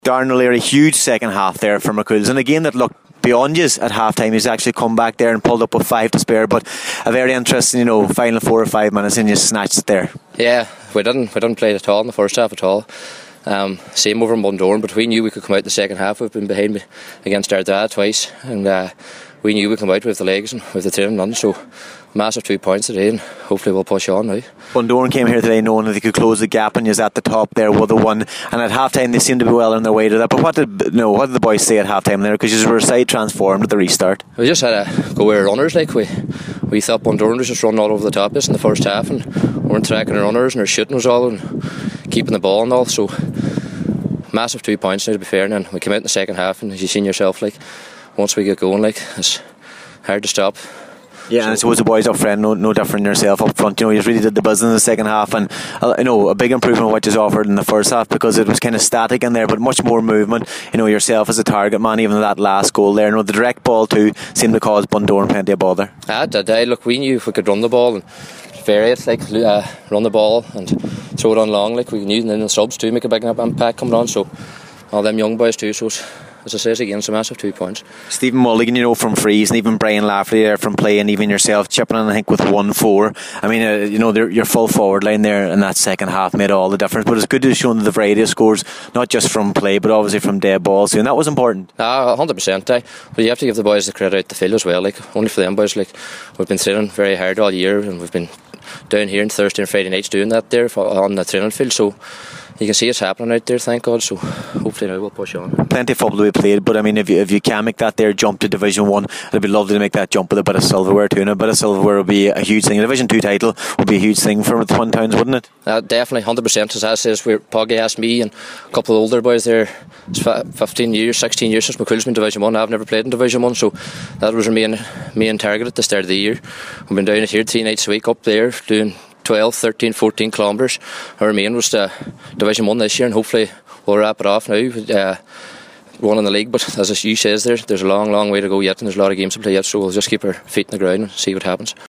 Darren O'Leary, huge second half there for McCool's, and a game that looked beyond you at half time. He's actually come back there and pulled up with 5 to spare, but a very interesting, final 4 or 5 minutes, and you snatched it there. Yeah, we didn't play it at all in the first half at all. Same over in Bundoran, but we knew we could come out the second half. We've been behind against Ardagh twice, and we knew we'd come out with the legs and with the training done, so massive 2 points today, and hopefully we'll push on now. Bundoran came here today knowing that they could close the gap, and you're at the top there with the one, and at half time they seemed to be well on their way to that. But what did the boys say at half time there, because you were side transformed at the restart? We just had to go with our runners. Like we thought Bundoran was just running all over the top of us in the first half, and we weren't tracking our runners, and our shooting was all, and keeping the ball and all. So massive 2 points now, to be fair. And then we came out in the second half, and as you seen yourself, like once we get going, like it's hard to stop. Yeah, and I suppose the boys up front, no different than yourself up front. You really did the business in the second half, and a big improvement of what you offered in the first half, because it was kind of static in there, but much more movement. Yourself as a target man, even that last goal there. The direct ball too seemed to cause Bundoran plenty of bother. Look, we knew if we could run the ball and vary it, like run the ball and throw it on long, like we knew, and then the subs too make a big impact coming on. So all them young boys too. So as I say again, it's a massive 2 points. Stephen Mulligan, from frees, and even Brian Lafferty there from play, and even yourself chipping in, I think, with 1-4. I mean, your full forward line there in that second half made all the difference. But it's good to have shown the variety of scores, not just from play, but obviously from dead balls too, and that was important. 100%. But you have to give the boys the credit out the field as well. Like only for them boys, like we've been training very hard all year, and we've been down here on Thursday and Friday nights doing that there on the training field. So you can see it's happening out there, thank God. So hopefully now we'll push on. Plenty of football to be played, but I mean, if you can make that there jump to Division 1, it'd be lovely to make that jump with a bit of silverware too, and a bit of silverware would be a huge thing. A Division 2 title would be a huge thing for the Twin Towns, wouldn't it? Definitely, 100%. As I says, Poggy asked me and a couple of older boys there, it's 15 years, 16 years since McCool's been Division 1. I've never played in Division 1, so that was our main target at the start of the year. We've been down it here 3 nights a week up there, doing 12, 13, 14 kilometres. Our main was the Division 1 this year, and hopefully we'll wrap it off now. One in the league, but as you says there's a long way to go yet, and there's a lot of games to play yet, so we'll just keep our feet in the ground and see what happens.